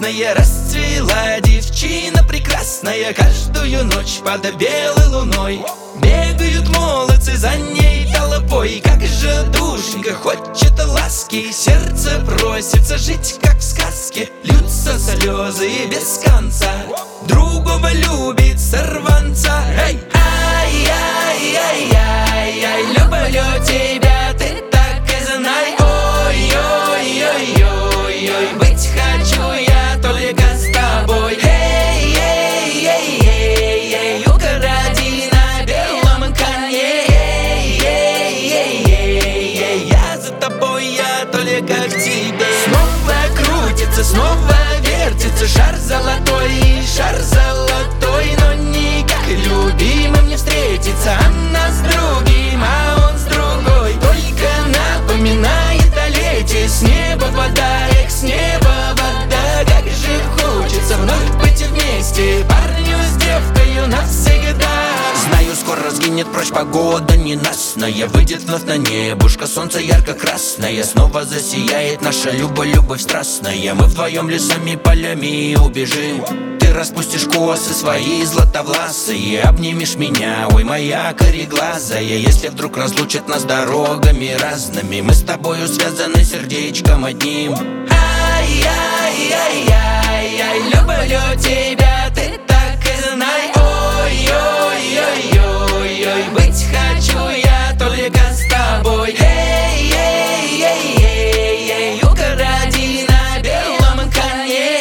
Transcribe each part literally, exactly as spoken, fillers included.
красная, расцвела девчина прекрасная. Каждую ночь под белой луной бегают молодцы за ней толпой. Как же душенька хочет ласки, сердце просится жить, как в сказке. Льются слезы без конца, другого любит сорванца. Эй! Ай-яй-яй-яй, люблю тебя, ты так и знай. Ой-ой-ой-ой-ой, быть хочу я только с тобой. Эй-эй-эй-эй, укради на белом коне. Эй-эй-эй-эй, я за тобой, я только к тебе. Снова крутится, снова вертится шар золотой, шар золотой, но никак любимым не встретится. Она с другим, а он с другой, только напоминает о лете. С неба вода, эх, с неба вода, как же хочется вновь быть вместе, парню с девкою навсегда. Знаю, скоро сгинет прочь погода ненастная, выйдет вновь на небушка солнце ярко-красное. Снова засияет наша любовь, любовь страстная. Мы вдвоем лесами, полями убежим. Ты распустишь косы свои златовласые, обнимешь меня, ой, моя кореглазая. Если вдруг разлучат нас дорогами разными, мы с тобою связаны сердечком одним. Ай-яй-яй-яй, люблю тебя, ты так и знай. Ой-ой-ой-ой-ой, быть хочу я только с тобой. Эй-эй-эй-эй, укради на белом коне.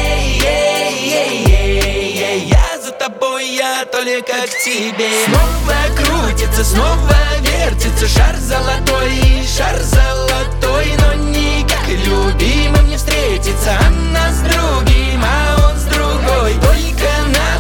Эй-эй-эй-эй, я за тобой, я только к тебе. Снова крутится, снова вертится шар золотой, шар золотой, но никак любимым не встретится. Она с другим, а он с другой, только на